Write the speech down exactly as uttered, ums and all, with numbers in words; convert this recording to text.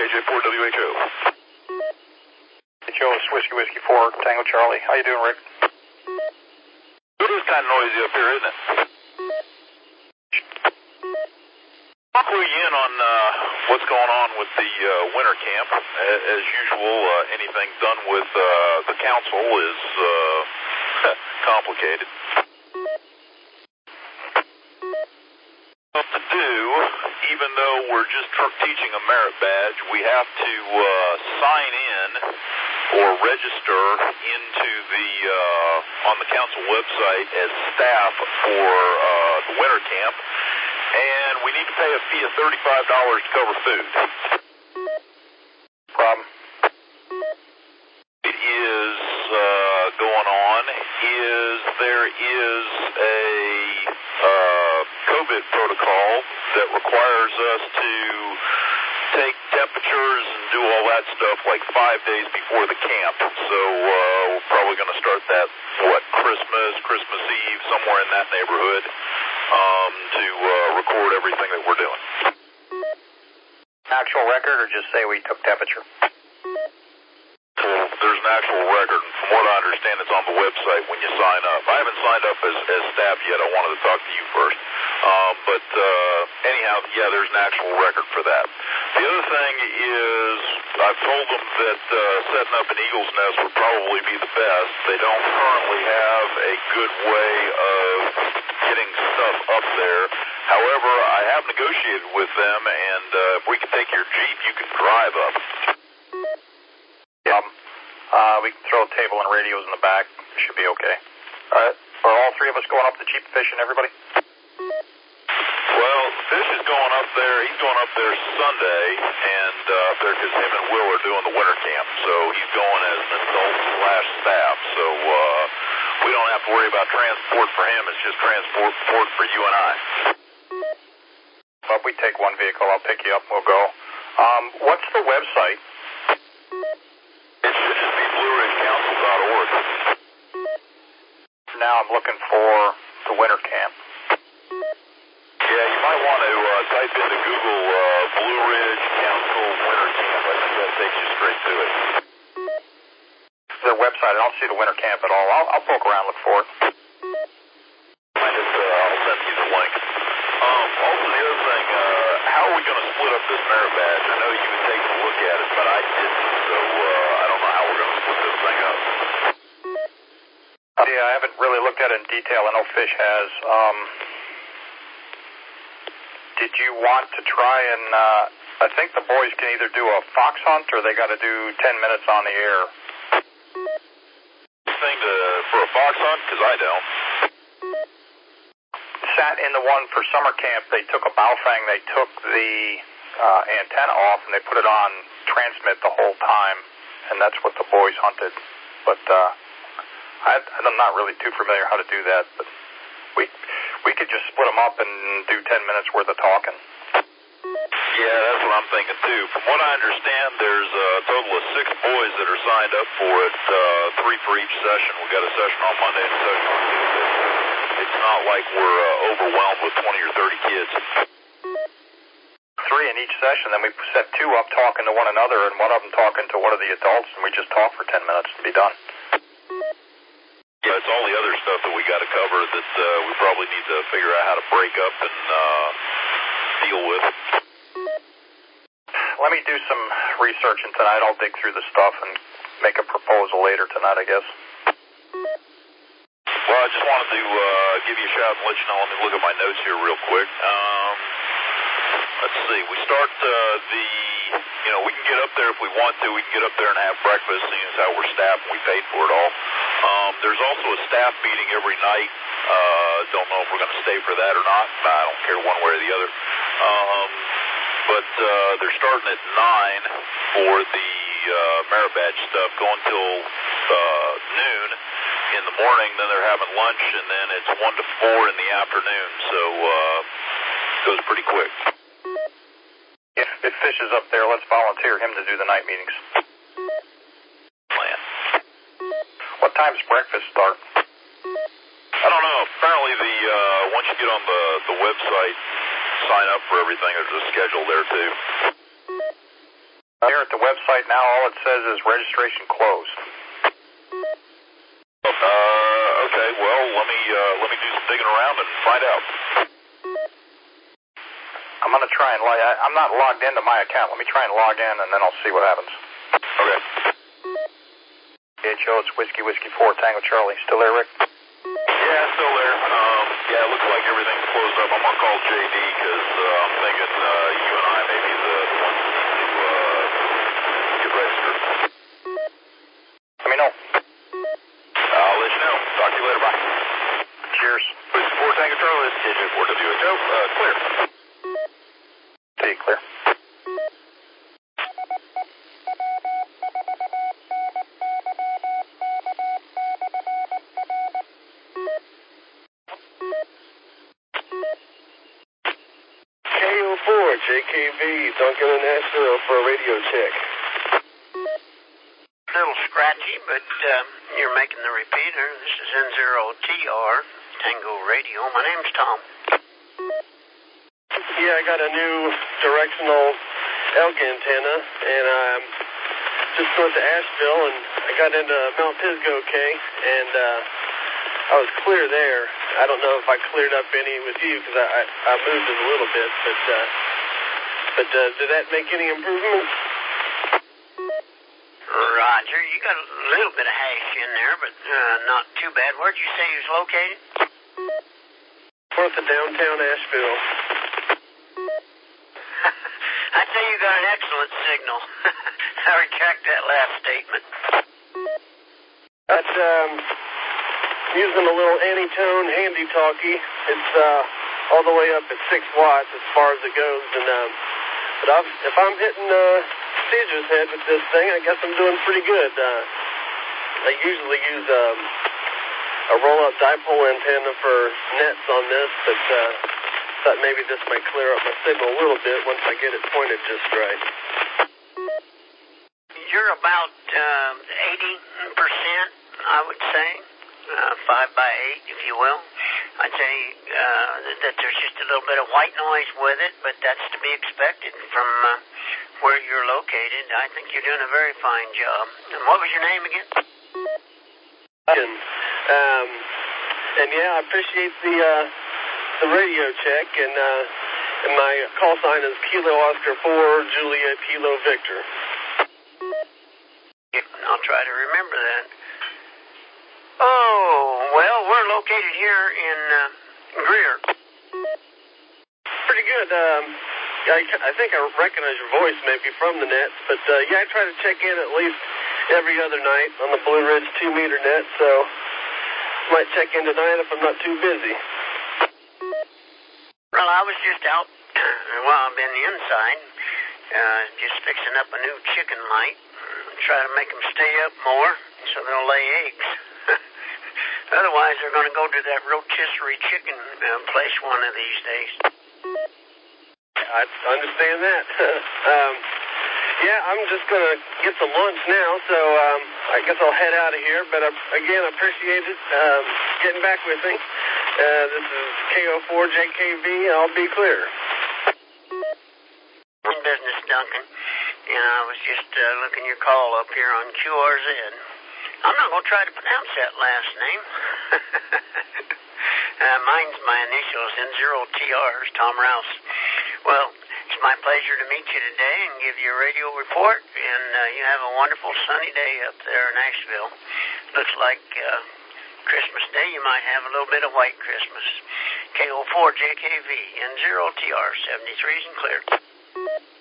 K J four W H O. H O is Whiskey Whiskey four, Tango Charlie. How you doing, Rick? It is kind of noisy up here, isn't it? I'll clue you in on uh, what's going on with the uh, winter camp. As usual, uh, anything done with uh, the council is uh, complicated. What to do, even though we're just teaching a merit badge, we have to uh, sign in or register into the uh, on the council website as staff for uh, the winter camp, and we need to pay a fee of thirty-five dollars to cover food. Problem. It is uh, going on is there is a uh, COVID protocol that requires us to take temperatures and do all that stuff like five days before the camp. So uh, we're probably going to start that, what, Christmas, Christmas Eve, somewhere in that neighborhood, um, to uh, record everything that we're doing. Actual record, or just say we took temperature? Well, there's an actual record, and from what I understand, it's on the website when you sign up. I haven't signed up as, as staff yet. I wanted to talk to you first. Um, but uh, anyhow, yeah, there's an actual record for that. The other thing is I've told them that uh, setting up an eagle's nest would probably be the best. They don't currently have a good way of getting stuff up there. However, I have negotiated with them, and uh, if we can take your Jeep, you can drive up. Um, uh, we can throw a table and radios in the back. Should be okay. All right. Are all three of us going up the Jeep fishing, everybody? Well, Fish is going up there. He's going up there Sunday, and uh, up there because him and Will are doing the winter camp. So he's going as an adult slash staff. So uh, we don't have to worry about transport for him. It's just transport for you and I. Well, if we take one vehicle, I'll pick you up and we'll go. Um, what's the website? It should just be blue ridge council dot org. Now I'm looking for the winter camp. Yeah, you might want to uh, type into Google uh, Blue Ridge Council Winter Camp. I think that takes you straight to it. Their website, I don't see the winter camp at all. I'll, I'll poke around, look for it. I just, uh, I'll send you the link. Um, also, the other thing, uh, how are we going to split up this merit badge? I know you would take a look at it, but I didn't, so uh, I don't know how we're going to split this thing up. Yeah, I haven't really looked at it in detail. I know Fish has. Um, did you want to try and, uh, I think the boys can either do a fox hunt or they got to do ten minutes on the air. Thing to, for a fox hunt? Because I don't. Sat in the one for summer camp, they took a Baofeng, they took the uh, antenna off and they put it on transmit the whole time, and that's what the boys hunted. But uh, I, I'm not really too familiar how to do that, but we we could just split them up and do ten minutes worth of talking. Yeah, that's what I'm thinking too. From what I understand, there's a total of six boys that are signed up for it, uh, three for each session. We got a session on Monday and a session on Tuesday. It's not like we're uh, overwhelmed with twenty or thirty kids. Three in each session, then we set two up talking to one another and one of them talking to one of the adults, and we just talk for ten minutes and be done. Yeah, it's all the other stuff that we got to cover that uh, we probably need to figure out how to break up and uh, deal with. Let me do some researching tonight. I'll dig through the stuff and make a proposal later tonight, I guess. Well, I just wanted to uh, give you a shout and let you know. Let me look at my notes here real quick. Um, let's see. We start uh, the, you know, we can get up there if we want to. We can get up there and have breakfast, seeing as how we're staffed and we paid for it all. Um, there's also a staff meeting every night. Uh, don't know if we're going to stay for that or not. I don't care one way or the other. Um, but uh, they're starting at nine for the uh, merit badge stuff, going till uh, noon in the morning. Then they're having lunch, and then it's one to four in the afternoon. So uh, it goes pretty quick. If, if Fish is up there, let's volunteer him to do the night meetings. Plan. What time's breakfast start? I don't know. Apparently, the uh, once you get on the, the website, sign up for everything, there's a schedule there, too. Here at the website now, all it says is registration closed. Uh, okay, well, let me, uh, let me do some digging around and find out. I'm going to try and log, I, I'm not logged into my account. Let me try and log in, and then I'll see what happens. Okay. H O, it's Whiskey Whiskey four, Tango Charlie. Still there, Rick? Yeah, still there. Um, yeah, it looks like everything's closed up. I'm going to call J D because uh, I'm thinking uh, you and I may be the, the ones that need to uh, get registered. Let me know. I'll let you know. Talk to you later. Bye. Cheers. Whiskey four, Tango Charlie. This is K J four W H O. Uh, clear. See you, clear. K O four, J K V, Duncan and Nashville for a radio check. A little scratchy, but um, you're making the repeater. This is N zero T R, Tango Radio. My name's Tom. Yeah, I got a new directional elk antenna, and I'm um, just north of Asheville, and I got into Mount Pisgah okay, and uh, I was clear there. I don't know if I cleared up any with you because I, I, I moved it a little bit, but uh, but uh, did that make any improvements? Roger, you got a little bit of hash in there, but uh, not too bad. Where'd you say you was located? North of downtown Asheville. I'd say you got an excellent signal. I retract that last statement. That's um, using a little Anytone handy talkie. It's uh, all the way up at six watts as far as it goes, and um, but I'm, if I'm hitting uh, Caesar's head with this thing, I guess I'm doing pretty good. Uh, I usually use um, a roll-up dipole antenna for nets on this, but uh, thought maybe this might clear up my signal a little bit once I get it pointed just right. You're about um, eighty percent, I would say, uh, five by eight, if you will. I'd say uh, that there's just a little bit of white noise with it, but that's to be expected from uh, where you're located. I think you're doing a very fine job. And what was your name again? And, um, and yeah, I appreciate the uh, the radio check, and uh, and my call sign is Kilo Oscar four, Juliet Kilo Victor. I'll try to remember that. Oh, well, we're located here in uh, Greer. Pretty good. Um, I, I think I recognize your voice maybe from the nets, but uh, yeah, I try to check in at least every other night on the Blue Ridge two meter net, so might check in tonight if I'm not too busy. Well, I was just out, well, I've been inside, uh, just fixing up a new chicken light. Try to make them stay up more so they'll lay eggs. Otherwise, they're going to go to that rotisserie chicken uh, place one of these days. I understand that. um, yeah, I'm just going to get some lunch now, so um, I guess I'll head out of here. But uh, again, I appreciate it um, getting back with me. Uh, this is K O four J K V. I'll be clear. Business, Duncan. You know, I was just uh, looking your call up here on Q R Z. I'm not going to try to pronounce that last name. uh, mine's my initials, N zero T R's, Tom Rouse. Well, it's my pleasure to meet you today and give you a radio report, and uh, you have a wonderful sunny day up there in Asheville. Looks like uh, Christmas Day you might have a little bit of white Christmas. K O four J K V, N zero T R, seventy-threes and clear.